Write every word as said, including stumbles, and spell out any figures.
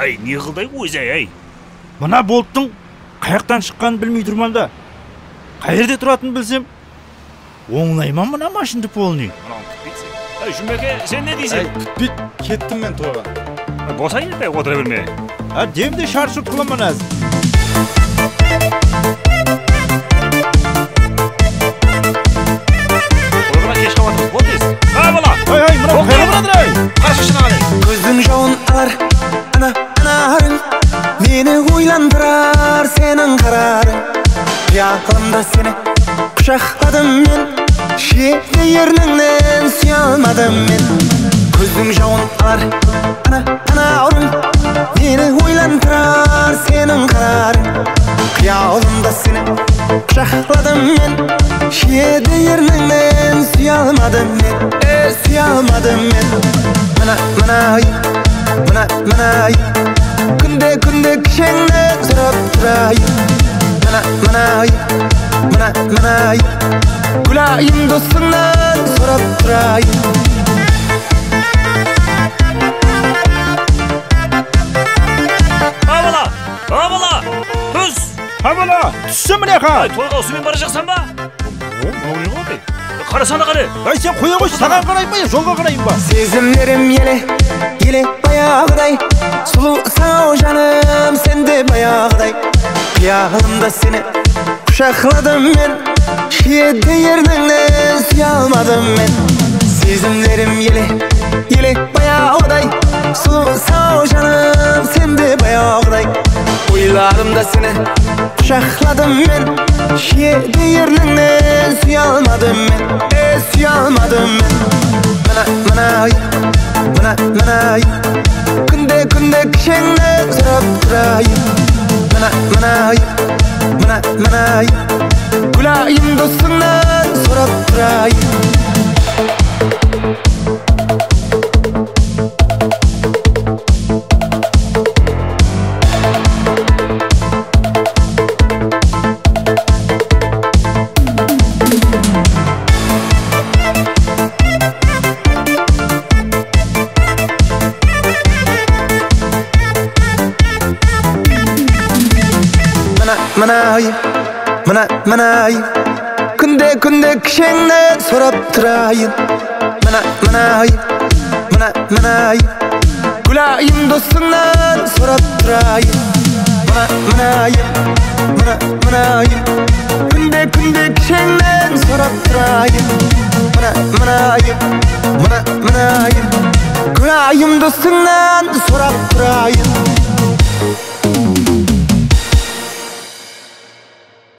Ай, не қылдай өзі ай. Мына болттың қаяқтан шыққанын білмей тұрман да. Қай жерде тұратынын білсем, оңлайман мына машинды полный. Мынау күтпейсің. Ай, Жұмеке, сен не дейсің? Күтпейт, кеттім мен тойға. Босай еді, отыра берме. А демде шаршырт қыламан аз. Ойбыра кеш қабатымыз, бол дейсің. Ай, бала! Ай, ай, мына қайла бұрадыр ай! Қаршы шына қалай. Көздің жауын алар, ана, анарың, мені ойландырар сенің қарарың. Қиялымда сені құшақладым мен, шеті ерніңнен сүйе алмадым мен. Көздің жауын алар, ана, анарың, мені ойландырар сенің қарарың. Қиялымда сені құшақладым мен, шеті ерніңнен сүйе алмадым мен, е, сүйе алмадым мен. Мына, мына ай, мына, мына ай, күнде күнде кішеңнен сұрап тұрайын. Мына, мына ай, мына, мына ай, күлайын досыңнан сұрап тұрайын. Ай, бала! Ай, бала! Түс! Ай, бала! Түссі міне қа! Ай, тойға осымен бара жақсан ба? О, мынау не қылды? Қарасана қарай. Ай, сен қоя қойшы, саған қарайын ба, жолға қарайын ба? Сезімдерім еле, еле баяғыдай, сұлу сау жаным сенде баяғыдай. Қиялымда сені құшақладым мен, шеті ерніңнен сүйе алмадым мен. Сезімдерім еле, еле баяғыдай, сұлу сау жаным сенде баяғыдай. Ойларымда сені құшақладым мен, шеті ерніңнен сүйе алмадым мен, е, сүйе алмадым мен. Мына, мына ай, мына, мына ай, күнде күнде кішеңнен сұрап тұрайын. Мына, мына ай, мына, мына ай, күлайын досыңнан сұрап тұрайын. Мына ай, мына, мына ай, күнде күнде кішеңнен сұрап тұрайын. Мына, мына ай, мына, мына ай, күлайын досыңнан сұрап тұрайын. Мына, мына ай, мына, мына ай, күнде күнде кішеңнен сұрап тұрайын. Мына, мына ай, мына, мына ай, күлайын досыңнан сұрап тұрайын.